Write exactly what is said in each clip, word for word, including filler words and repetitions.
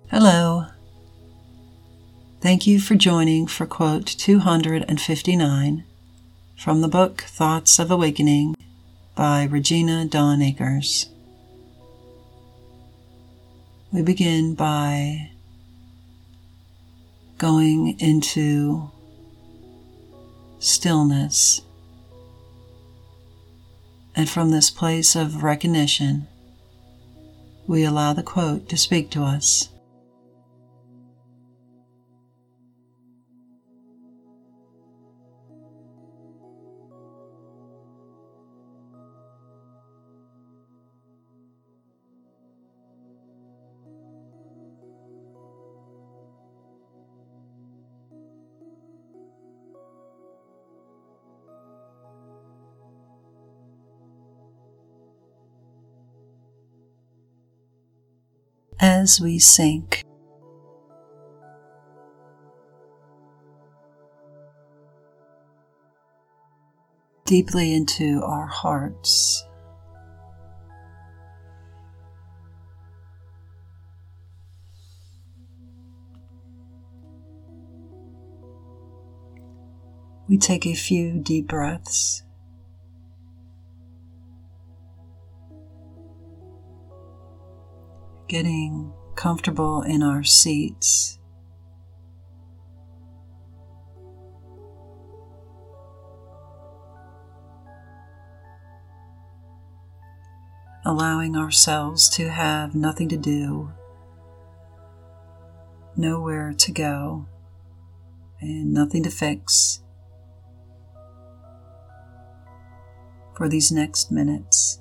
Hello. Thank you for joining for quote two hundred fifty-nine from the book Thoughts of Awakening by Regina Dawn Akers. We begin by going into stillness, and from this place of recognition, we allow the quote to speak to us. As we sink deeply into our hearts, we take a few deep breaths. Getting comfortable in our seats. Allowing ourselves to have nothing to do, nowhere to go, and nothing to fix for these next minutes.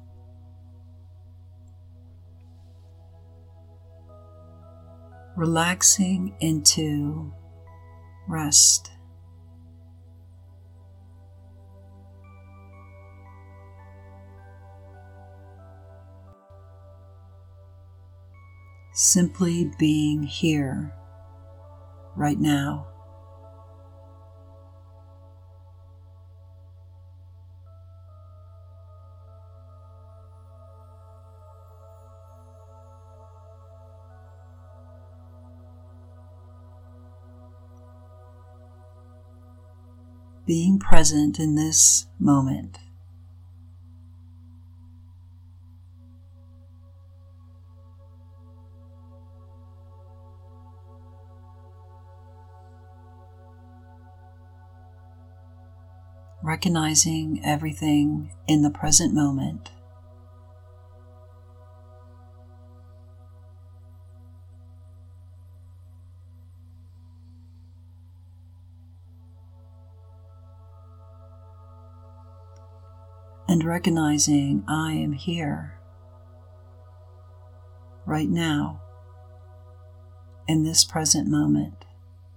Relaxing into rest. Simply being here, right now. Being present in this moment. Recognizing everything in the present moment. And recognizing I am here, right now, in this present moment.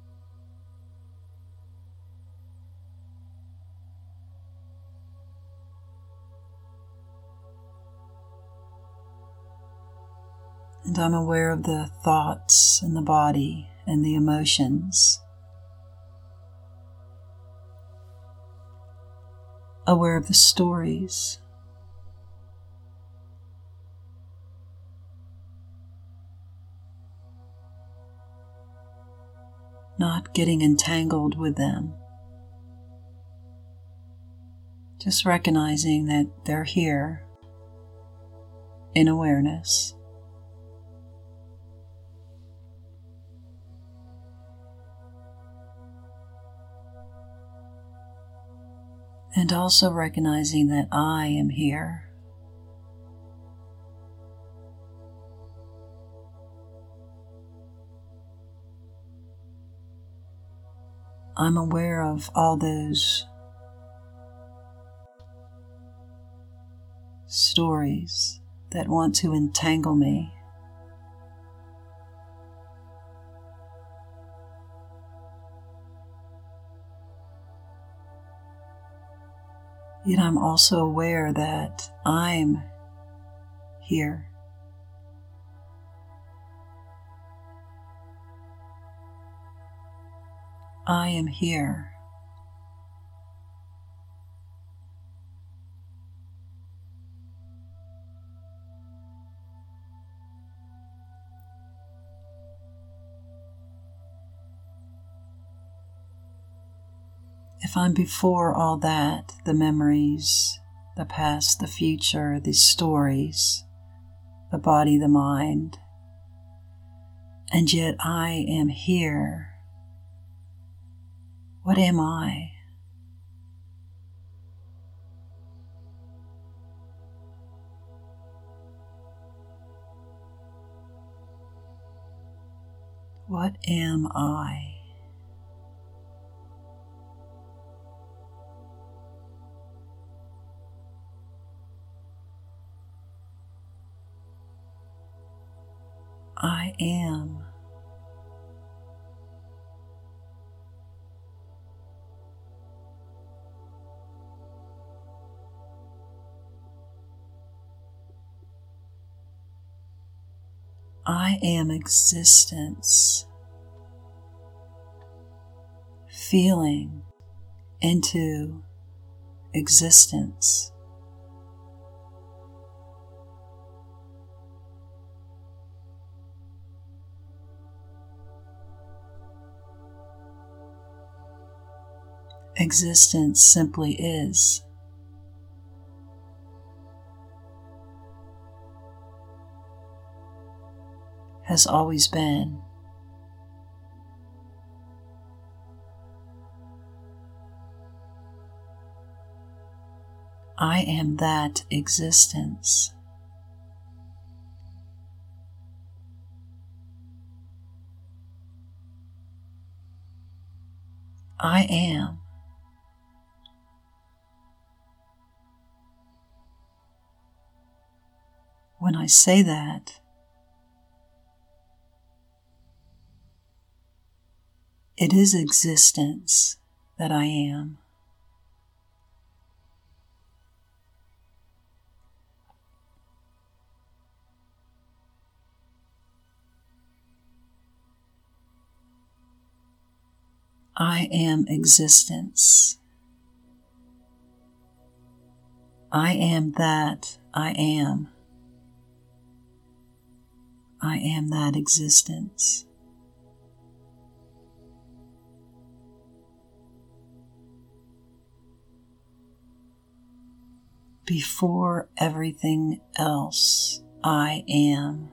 And I'm aware of the thoughts and the body and the emotions. Aware of the stories. Not getting entangled with them. Just recognizing that they're here in awareness. And also recognizing that I am here. I'm aware of all those stories that want to entangle me. Yet I'm also aware that I'm here. I am here. If I'm before all that, the memories, the past, the future, the stories, the body, the mind, and yet I am here, what am I? What am I? I am. I am existence, feeling into existence. Existence simply is. Has always been. I am that existence. I am. When I say that, it is existence that I am. I am existence. I am that I am. I am that existence. Before everything else, I am.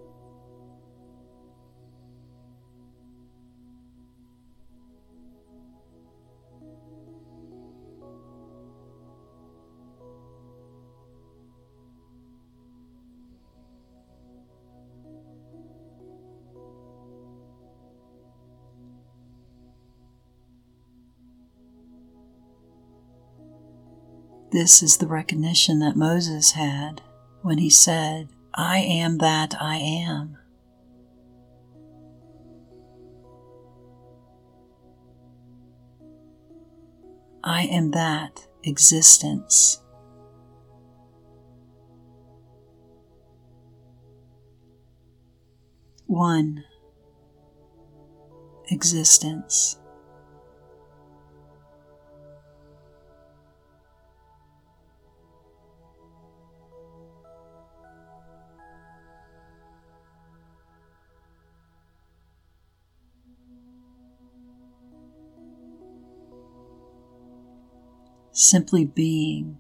This is the recognition that Moses had when he said, I am that I am. I am that existence. One existence. Simply being,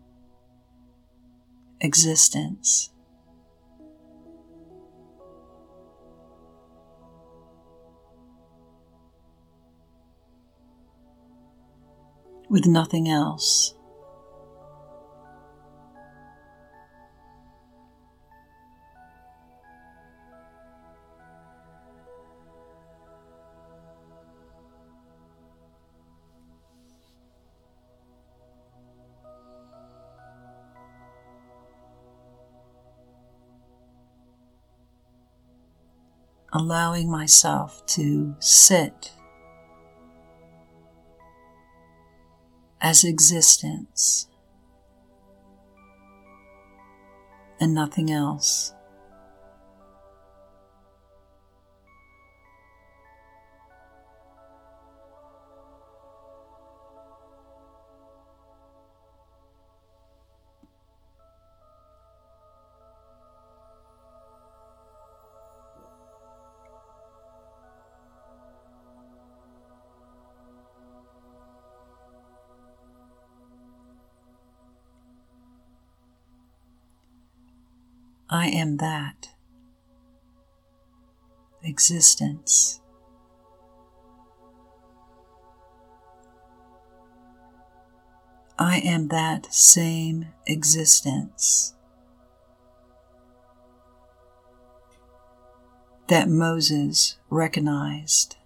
existence. With nothing else. Allowing myself to sit as existence and nothing else. I am that existence. I am that same existence that Moses recognized.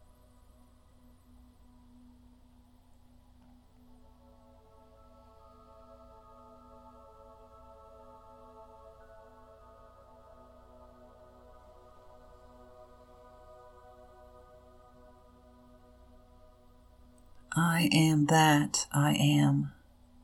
I am that I am.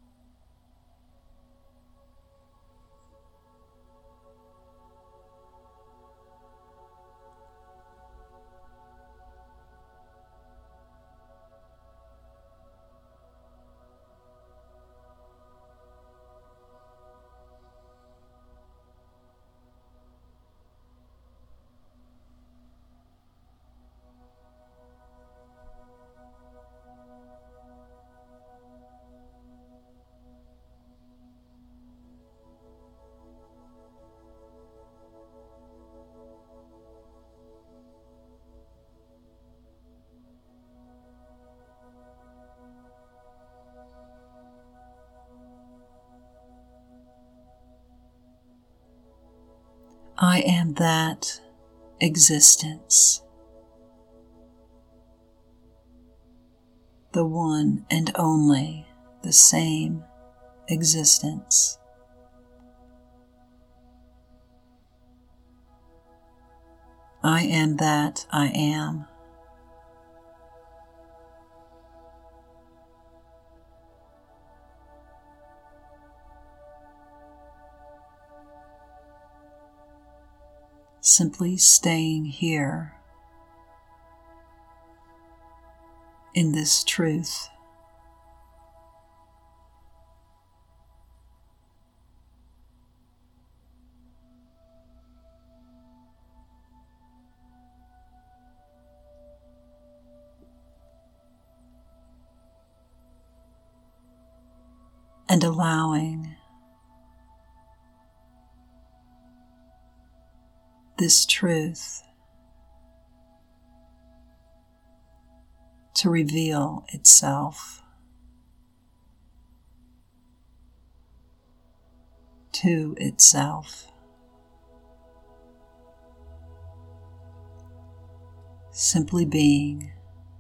I am that existence, the one and only, the same existence. I am that I am. Simply staying here in this truth. And allowing this truth to reveal itself to itself. Simply being.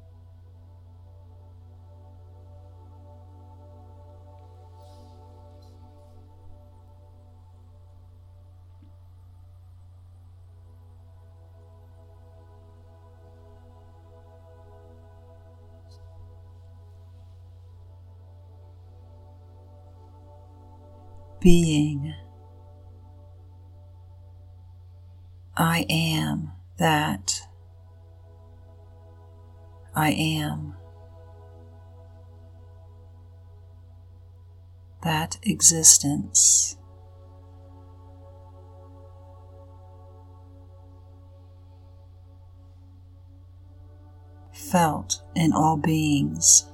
Being. I am that I am. That existence. Felt in all beings.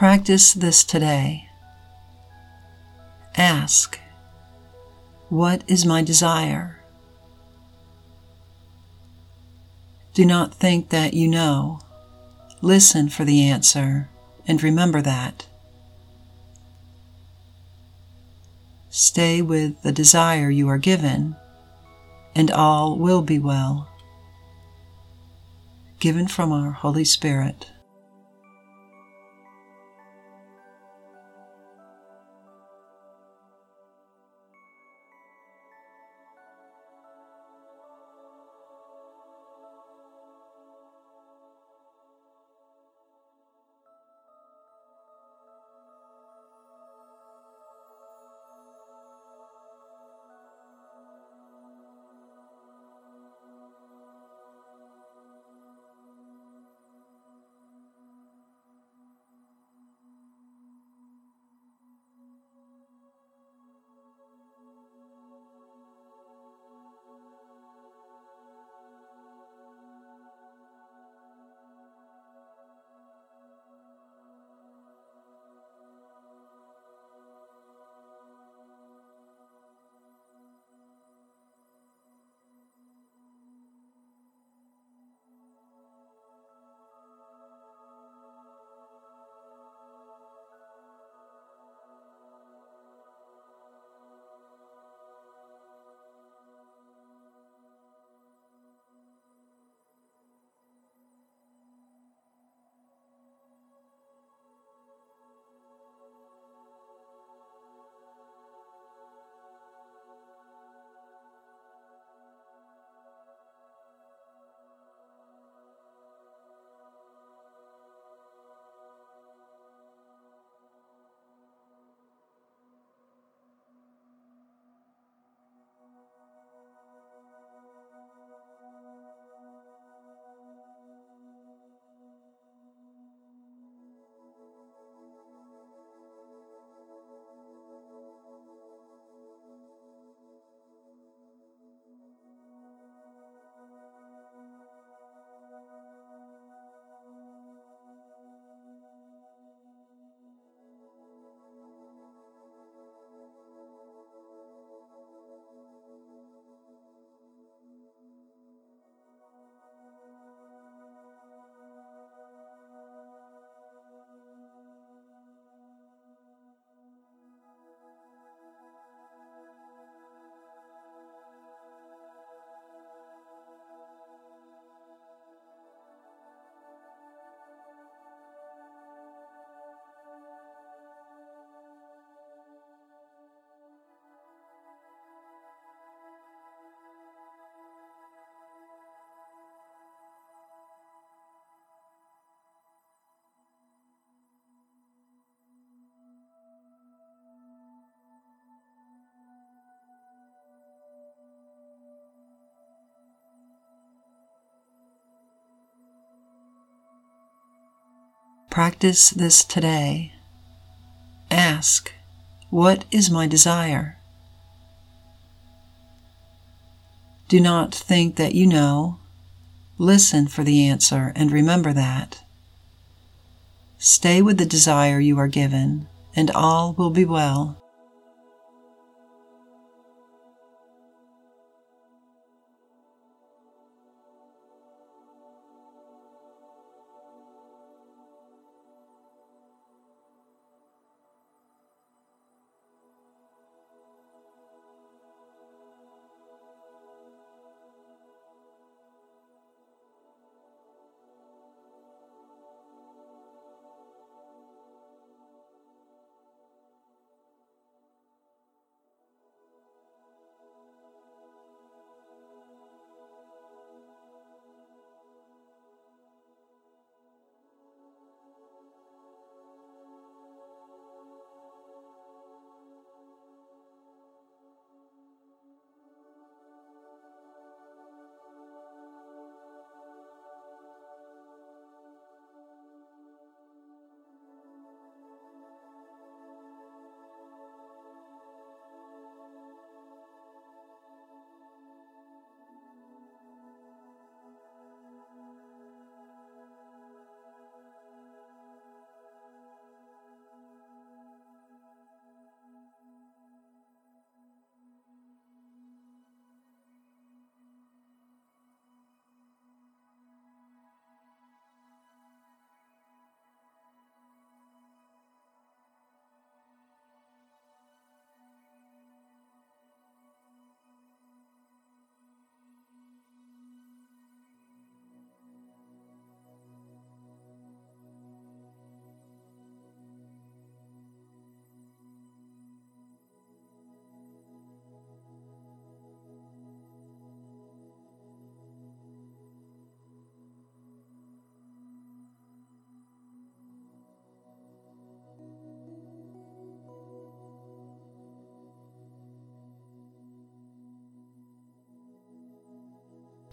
Practice this today. Ask, what is my desire? Do not think that you know. Listen for the answer and remember that. Stay with the desire you are given, and all will be well. Given from our Holy Spirit. Practice this today. Ask, what is my desire? Do not think that you know. Listen for the answer and remember that. Stay with the desire you are given, and all will be well.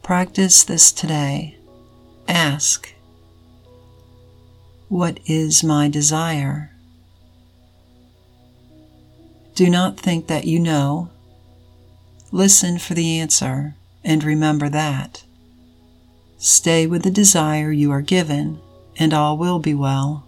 Practice this today. Ask, what is my desire? Do not think that you know. Listen for the answer and remember that. Stay with the desire you are given, and all will be well.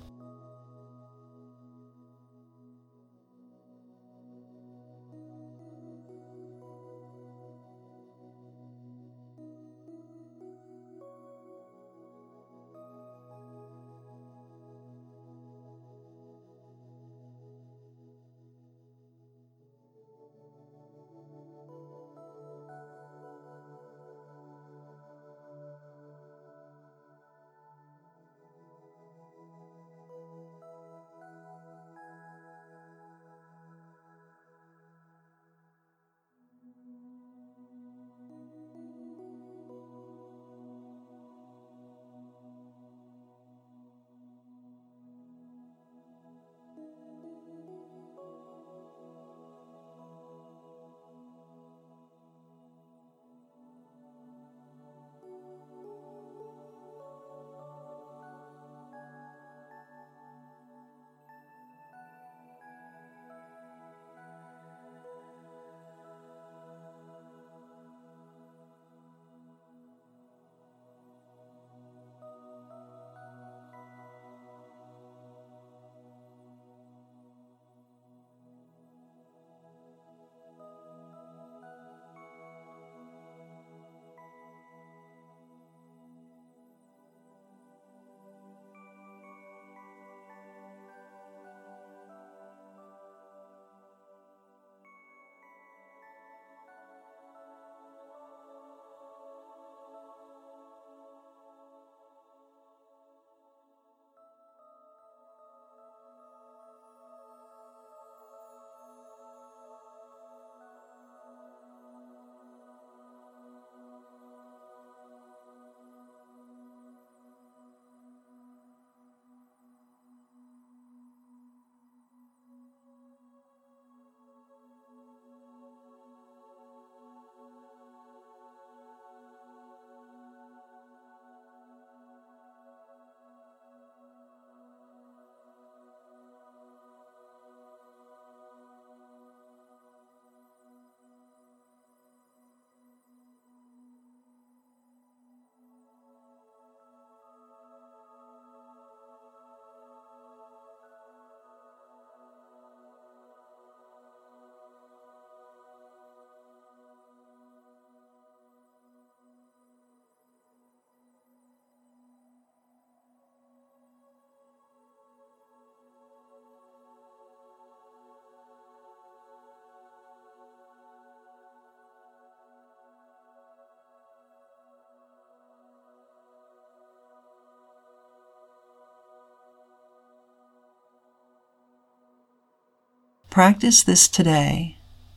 Practice this today.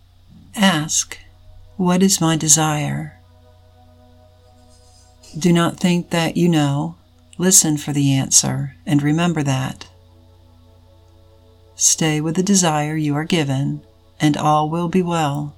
Ask, what is my desire? Do not think that you know. Listen for the answer and remember that. Stay with the desire you are given, and all will be well.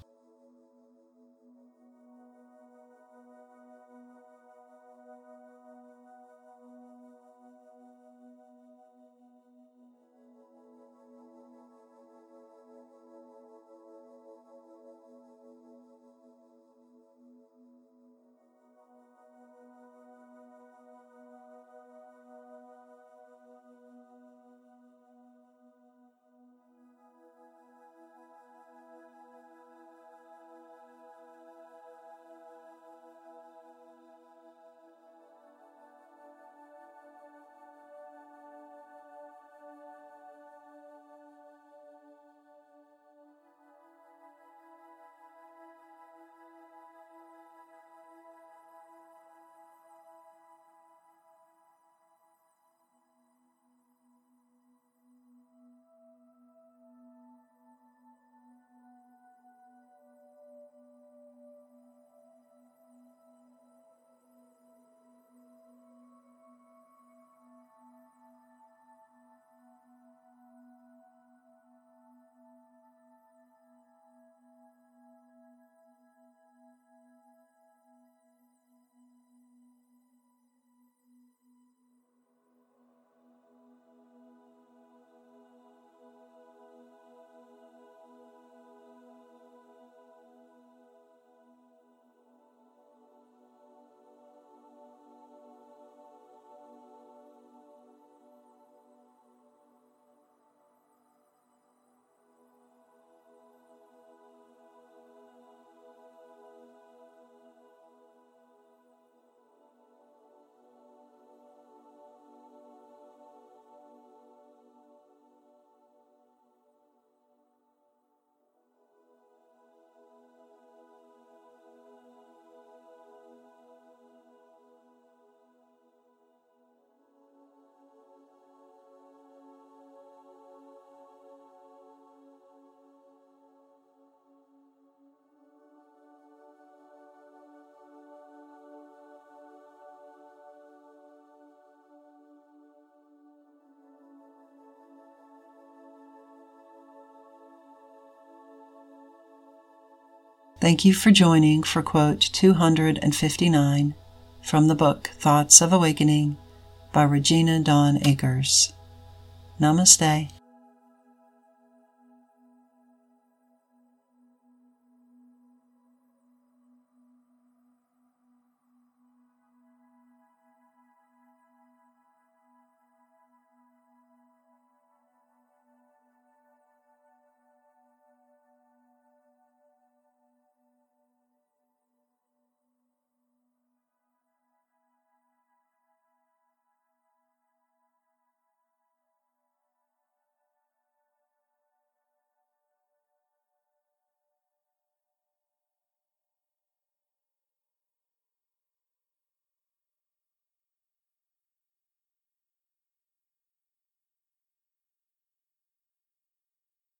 Thank you for joining for quote two hundred fifty-nine from the book Thoughts of Awakening by Regina Dawn Akers. Namaste.